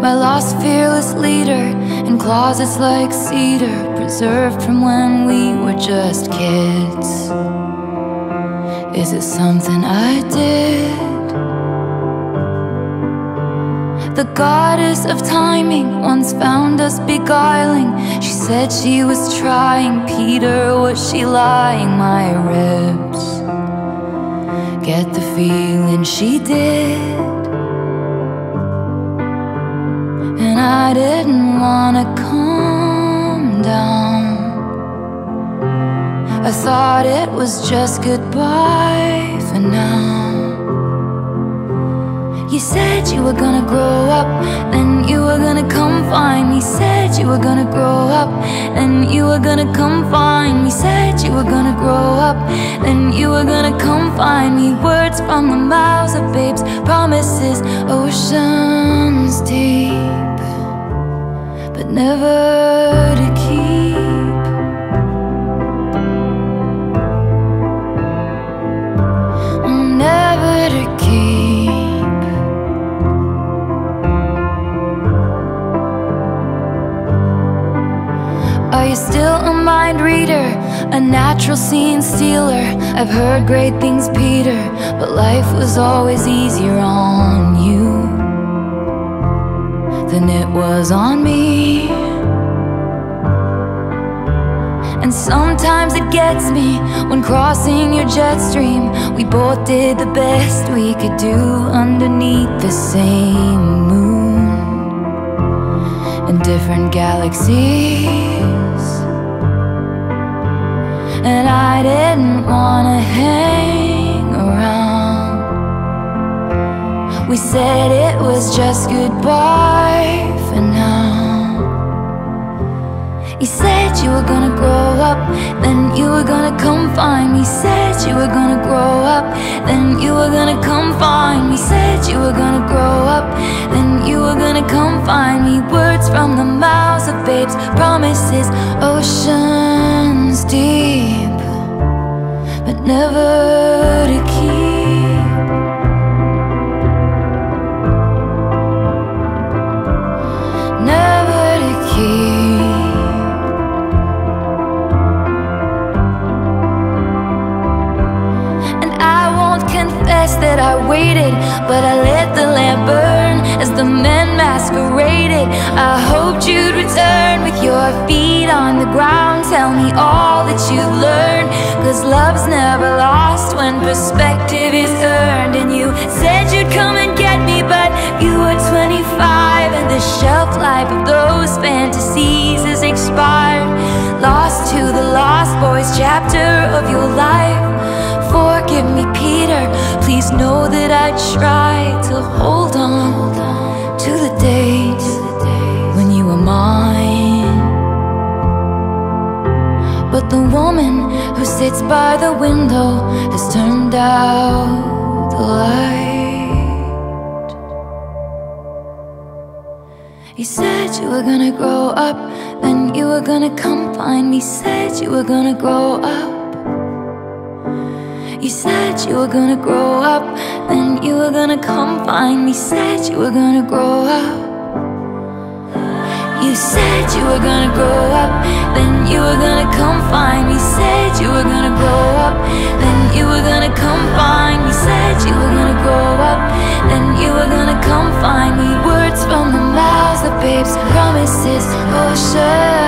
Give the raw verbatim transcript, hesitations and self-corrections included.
My lost fearless leader in closets like cedar, preserved from when we were just kids. Is it something I did? The goddess of timing once found us beguiling. She said she was trying. Peter, was she lying? My ribs get the feeling she did. And I didn't wanna calm down. I thought it was just goodbye for now. You said you were gonna grow up, then you were gonna come find me. Said you were gonna grow up, then you were gonna come find me. Said you were gonna grow up, then you were gonna come find me. Words from the mouths of babes, promises oceans deep, but never to keep. Never to keep. Are you still a mind reader, a natural scene stealer? I've heard great things, Peter, but life was always easier on you than it was on me. And sometimes it gets me when crossing your jet stream. We both did the best we could do underneath the same moon in different galaxies. And I didn't wanna hang around. We said it was just goodbye for now. You said you were gonna grow up, then you were gonna come find me. Said you were gonna grow up, then you were gonna come find me. Said you were gonna grow up, then you were gonna come find me. Words from the mouths of babes, promises oceans deep, but never to keep. Never to keep. That I waited, but I let the lamp burn as the men masqueraded. I hoped you'd return with your feet on the ground. Tell me all that you've learned, cause love's never lost when perspective is earned. And you said you'd come and get me, but you were twenty-five, and the shelf life of those fantasies has expired. Lost to the lost boys chapter of your life. Forgive me, Peter, please know that I tried to hold on to the days when you were mine. But the woman who sits by the window has turned out the light. You said you were gonna grow up, then you were gonna come find me. Said you were gonna grow up. You said you were gonna grow up, then you were gonna come find me. Said you were gonna grow up. You said you were gonna grow up, then you were gonna come find me. Said you were gonna grow up, then you were gonna come find me. Said you were gonna grow up, then you were gonna come find me. Words from the mouths of babes, promises, ocean